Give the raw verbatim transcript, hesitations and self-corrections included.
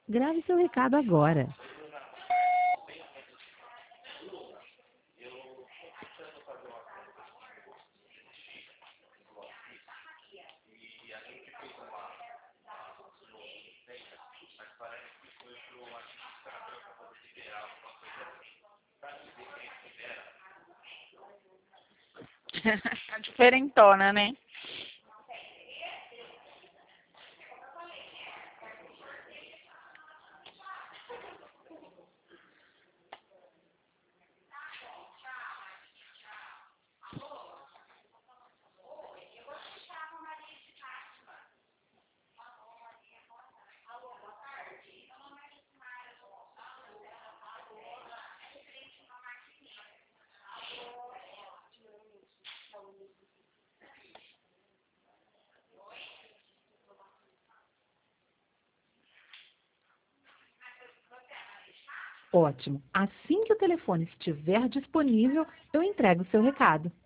Grave seu recado agora. Tá diferentona, né? Ótimo. Assim que o telefone estiver disponível, eu entrego o seu recado.